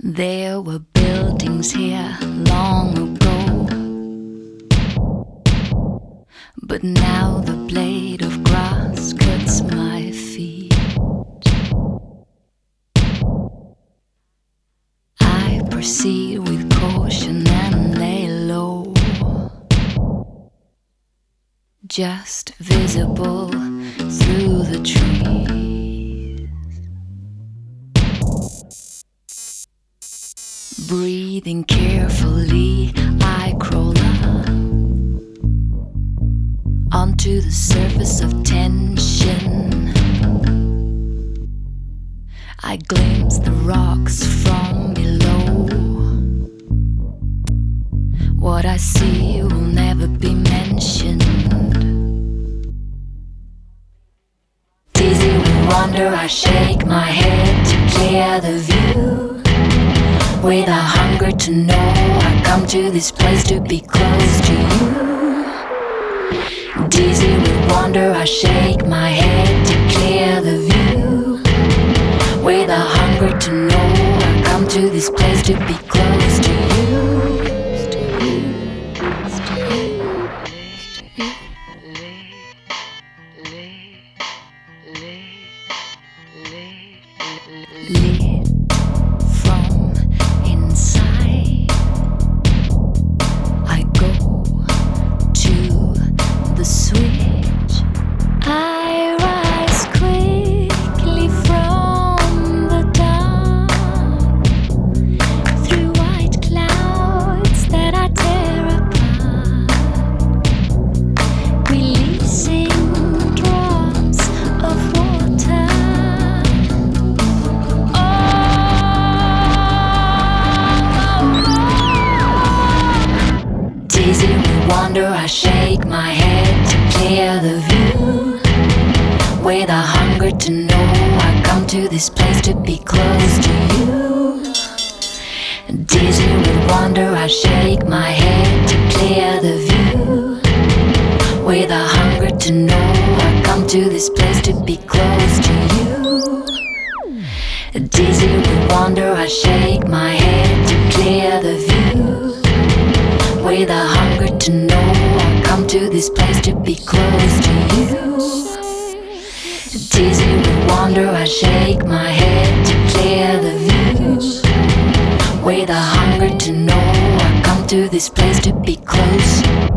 There were buildings here long ago, but now the blade of grass cuts my feet. I proceed with caution and lay low, just visible through the trees. Breathing carefully, I crawl up onto the surface of tension. I glimpse the rocks from below. What I see will never be mentioned. Dizzy with wonder, I shake my head to clear the view. With a hunger to know, I come to this place to be close to you. Dizzy with wonder, I shake my head to clear the view. With a hunger to know, I come to this place to be close to you. Lit from inside, I go to the switch. I rise quickly from the dark, through white clouds that I tear apart, releasing drops of water. Dizzy with wonder, I shake my head to clear the view. With a hunger to know, I come to this place to be close to you. Dizzy with wonder, I shake my head to clear the view. With a hunger to know, I come to this place to be close to you. Dizzy with wonder, I shake my head to clear the view. With a hunger to know, I come to this place to be close to you. Dizzy with wonder, I shake my head to clear the view. With a hunger to know, I come to this place to be close.